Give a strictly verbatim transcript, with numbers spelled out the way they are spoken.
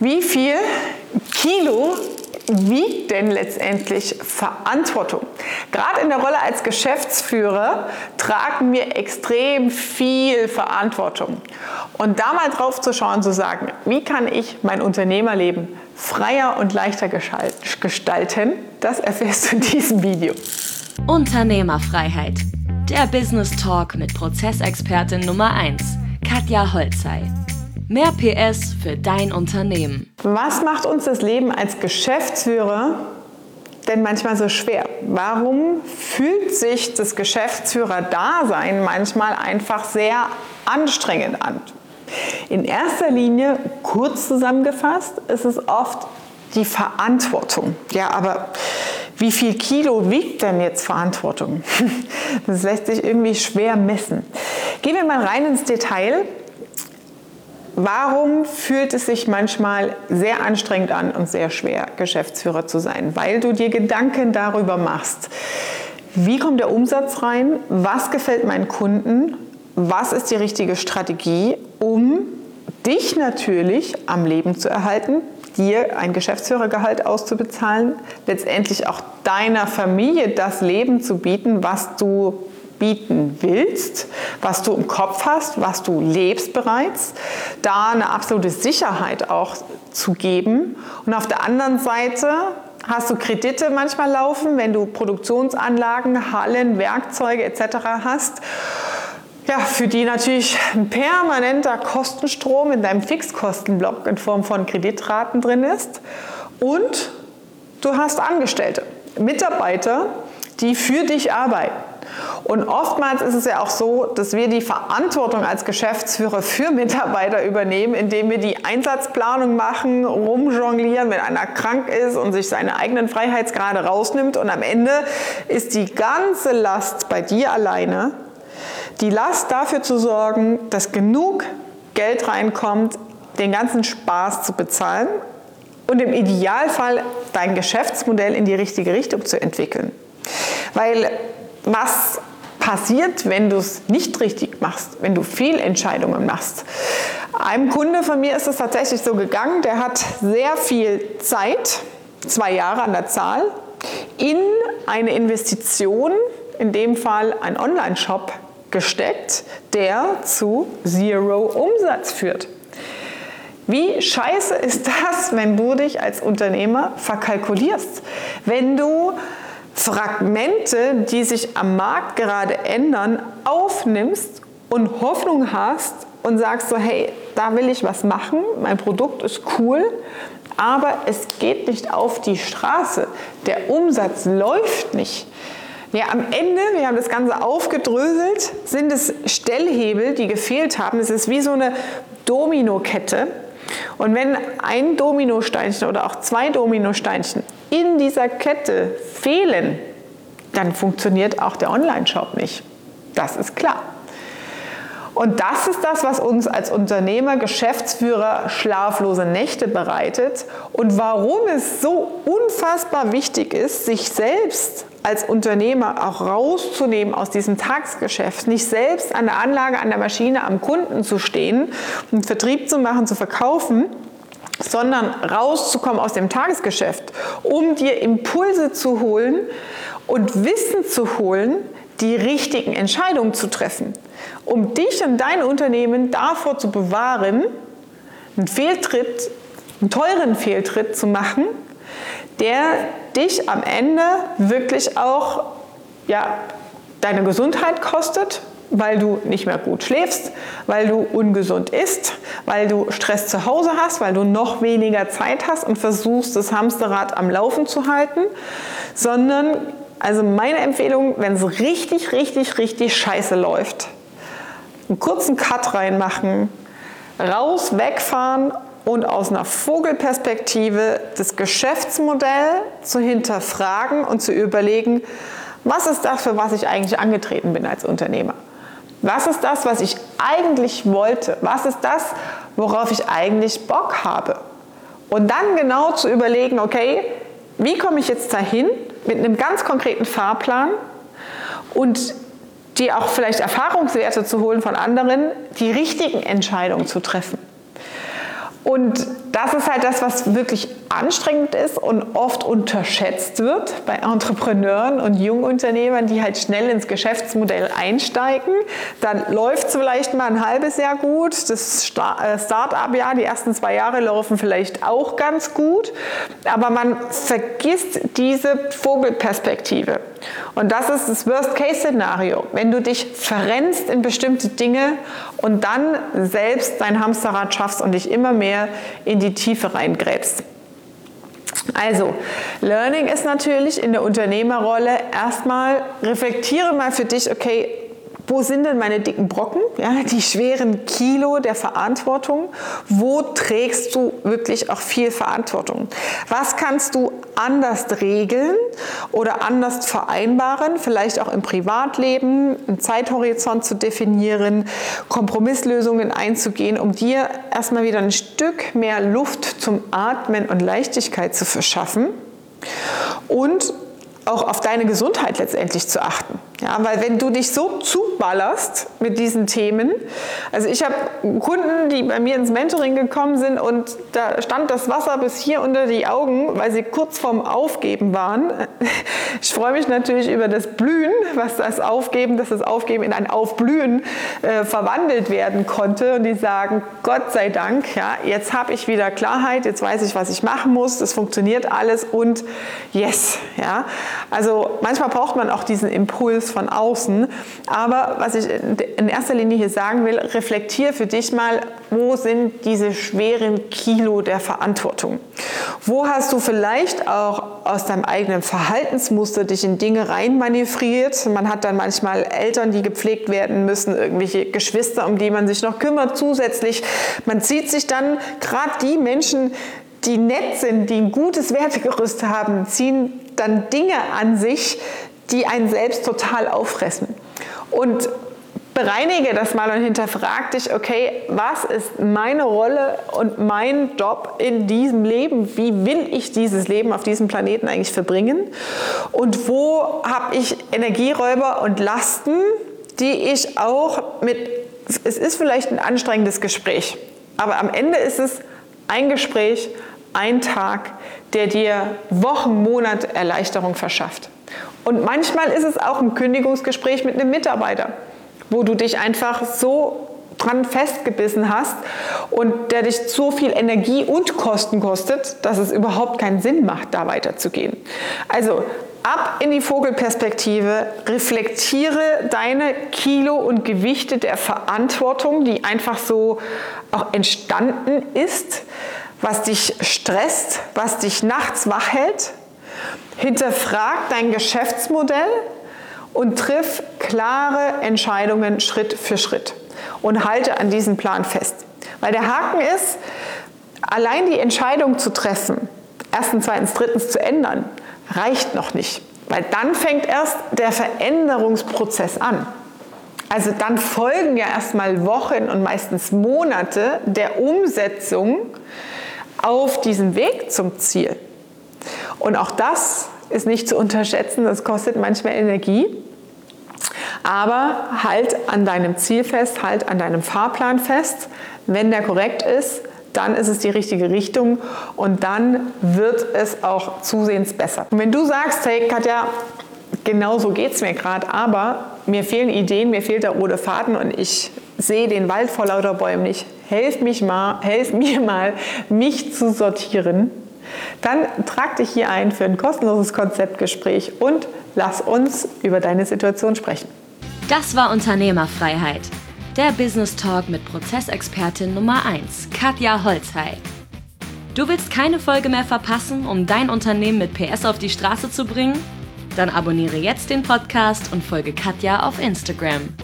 Wie viel Kilo wiegt denn letztendlich Verantwortung? Gerade in der Rolle als Geschäftsführer tragen wir extrem viel Verantwortung. Und da mal drauf zu schauen, zu sagen, wie kann ich mein Unternehmerleben freier und leichter gestalten, das erfährst du in diesem Video. Unternehmerfreiheit. Der Business Talk mit Prozessexpertin Nummer eins, Katja Holzei. Mehr P S für dein Unternehmen. Was macht uns das Leben als Geschäftsführer denn manchmal so schwer? Warum fühlt sich das Geschäftsführer-Dasein manchmal einfach sehr anstrengend an? In erster Linie, kurz zusammengefasst, ist es oft die Verantwortung. Ja, aber wie viel Kilo wiegt denn jetzt Verantwortung? Das lässt sich irgendwie schwer messen. Gehen wir mal rein ins Detail. Warum fühlt es sich manchmal sehr anstrengend an und sehr schwer, Geschäftsführer zu sein? Weil du dir Gedanken darüber machst, wie kommt der Umsatz rein, was gefällt meinen Kunden, was ist die richtige Strategie, um dich natürlich am Leben zu erhalten, dir ein Geschäftsführergehalt auszubezahlen, letztendlich auch deiner Familie das Leben zu bieten, was du bieten willst, was du im Kopf hast, was du lebst bereits, da eine absolute Sicherheit auch zu geben. Und auf der anderen Seite hast du Kredite manchmal laufen, wenn du Produktionsanlagen, Hallen, Werkzeuge et cetera hast, ja, für die natürlich ein permanenter Kostenstrom in deinem Fixkostenblock in Form von Kreditraten drin ist. Und du hast Angestellte, Mitarbeiter, die für dich arbeiten. Und oftmals ist es ja auch so, dass wir die Verantwortung als Geschäftsführer für Mitarbeiter übernehmen, indem wir die Einsatzplanung machen, rumjonglieren, wenn einer krank ist und sich seine eigenen Freiheitsgrade rausnimmt. Und am Ende ist die ganze Last bei dir alleine. Die Last dafür zu sorgen, dass genug Geld reinkommt, den ganzen Spaß zu bezahlen und im Idealfall dein Geschäftsmodell in die richtige Richtung zu entwickeln. Weil was passiert, wenn du es nicht richtig machst, wenn du Fehlentscheidungen machst? Einem Kunde von mir ist es tatsächlich so gegangen, der hat sehr viel Zeit, zwei Jahre an der Zahl, in eine Investition, in dem Fall ein Online-Shop, gesteckt, der zu Zero Umsatz führt. Wie scheiße ist das, wenn du dich als Unternehmer verkalkulierst? Wenn du Fragmente, die sich am Markt gerade ändern, aufnimmst und Hoffnung hast und sagst so, hey, da will ich was machen, mein Produkt ist cool, aber es geht nicht auf die Straße, der Umsatz läuft nicht. Ja, am Ende, wir haben das Ganze aufgedröselt, sind es Stellhebel, die gefehlt haben. Es ist wie so eine Dominokette. Und wenn ein Dominosteinchen oder auch zwei Dominosteinchen in dieser Kette fehlen, dann funktioniert auch der Online-Shop nicht. Das ist klar. Und das ist das, was uns als Unternehmer, Geschäftsführer schlaflose Nächte bereitet und warum es so unfassbar wichtig ist, sich selbst als Unternehmer auch rauszunehmen aus diesem Tagesgeschäft, nicht selbst an der Anlage, an der Maschine, am Kunden zu stehen und Vertrieb zu machen, zu verkaufen, sondern rauszukommen aus dem Tagesgeschäft, um dir Impulse zu holen und Wissen zu holen, die richtigen Entscheidungen zu treffen, um dich und dein Unternehmen davor zu bewahren, einen Fehltritt, einen teuren Fehltritt zu machen, der dich am Ende wirklich auch ja, deine Gesundheit kostet, weil du nicht mehr gut schläfst, weil du ungesund isst, weil du Stress zu Hause hast, weil du noch weniger Zeit hast und versuchst, das Hamsterrad am Laufen zu halten, sondern, also meine Empfehlung, wenn es richtig, richtig, richtig scheiße läuft, einen kurzen Cut reinmachen, raus, wegfahren und aus einer Vogelperspektive das Geschäftsmodell zu hinterfragen und zu überlegen, was ist das, für was ich eigentlich angetreten bin als Unternehmer? Was ist das, was ich eigentlich wollte? Was ist das, worauf ich eigentlich Bock habe? Und dann genau zu überlegen, okay, wie komme ich jetzt dahin mit einem ganz konkreten Fahrplan und dir auch vielleicht Erfahrungswerte zu holen von anderen, die richtigen Entscheidungen zu treffen. Und das ist halt das, was wirklich anstrengend ist und oft unterschätzt wird bei Entrepreneuren und Jungunternehmern, die halt schnell ins Geschäftsmodell einsteigen. Dann läuft es vielleicht mal ein halbes Jahr gut. Das Start-up-Jahr, die ersten zwei Jahre laufen vielleicht auch ganz gut. Aber man vergisst diese Vogelperspektive. Und das ist das Worst-Case-Szenario, wenn du dich verrennst in bestimmte Dinge und dann selbst dein Hamsterrad schaffst und dich immer mehr in die Tiefe reingräbst. Also, Learning ist natürlich in der Unternehmerrolle erstmal, reflektiere mal für dich, okay, wo sind denn meine dicken Brocken, ja, die schweren Kilo der Verantwortung? Wo trägst du wirklich auch viel Verantwortung? Was kannst du anders regeln oder anders vereinbaren, vielleicht auch im Privatleben, einen Zeithorizont zu definieren, Kompromisslösungen einzugehen, um dir erstmal wieder ein Stück mehr Luft zum Atmen und Leichtigkeit zu verschaffen und auch auf deine Gesundheit letztendlich zu achten. Ja, weil wenn du dich so zuballerst mit diesen Themen, also ich habe Kunden, die bei mir ins Mentoring gekommen sind und da stand das Wasser bis hier unter die Augen, weil sie kurz vorm Aufgeben waren. Ich freue mich natürlich über das Blühen, was das Aufgeben, dass das Aufgeben in ein Aufblühen äh, verwandelt werden konnte und die sagen, Gott sei Dank, ja, jetzt habe ich wieder Klarheit, jetzt weiß ich, was ich machen muss, das funktioniert alles und yes, ja. Also manchmal braucht man auch diesen Impuls von außen, aber was ich in erster Linie hier sagen will, reflektier für dich mal, wo sind diese schweren Kilo der Verantwortung? Wo hast du vielleicht auch aus deinem eigenen Verhaltensmuster dich in Dinge reinmanövriert? Man hat dann manchmal Eltern, die gepflegt werden müssen, irgendwelche Geschwister, um die man sich noch kümmert zusätzlich. Man zieht sich dann gerade die Menschen, die nett sind, die ein gutes Wertegerüst haben, ziehen dann Dinge an sich, die einen selbst total auffressen. Und bereinige das mal und hinterfrag dich, okay, was ist meine Rolle und mein Job in diesem Leben? Wie will ich dieses Leben auf diesem Planeten eigentlich verbringen? Und wo habe ich Energieräuber und Lasten, die ich auch mit, es ist vielleicht ein anstrengendes Gespräch, aber am Ende ist es ein Gespräch, ein Tag, der dir Wochen, Monate Erleichterung verschafft. Und manchmal ist es auch ein Kündigungsgespräch mit einem Mitarbeiter, wo du dich einfach so dran festgebissen hast und der dich so viel Energie und Kosten kostet, dass es überhaupt keinen Sinn macht, da weiterzugehen. Also ab in die Vogelperspektive, reflektiere deine Kilo und Gewichte der Verantwortung, die einfach so auch entstanden ist, was dich stresst, was dich nachts wach hält. Hinterfrag dein Geschäftsmodell und triff klare Entscheidungen Schritt für Schritt und halte an diesem Plan fest. Weil der Haken ist, allein die Entscheidung zu treffen, erstens, zweitens, drittens zu ändern, reicht noch nicht. Weil dann fängt erst der Veränderungsprozess an. Also dann folgen ja erstmal Wochen und meistens Monate der Umsetzung auf diesem Weg zum Ziel. Und auch das ist nicht zu unterschätzen, das kostet manchmal Energie. Aber halt an deinem Ziel fest, halt an deinem Fahrplan fest. Wenn der korrekt ist, dann ist es die richtige Richtung und dann wird es auch zusehends besser. Und wenn du sagst, hey Katja, genau so geht es mir gerade, aber mir fehlen Ideen, mir fehlt der rote Faden und ich sehe den Wald vor lauter Bäumen nicht, helf, mich mal, helf mir mal, mich zu sortieren, dann trag dich hier ein für ein kostenloses Konzeptgespräch und lass uns über deine Situation sprechen. Das war Unternehmerfreiheit, der Business Talk mit Prozessexpertin Nummer eins, Katja Holzhey. Du willst keine Folge mehr verpassen, um dein Unternehmen mit P S auf die Straße zu bringen? Dann abonniere jetzt den Podcast und folge Katja auf Instagram.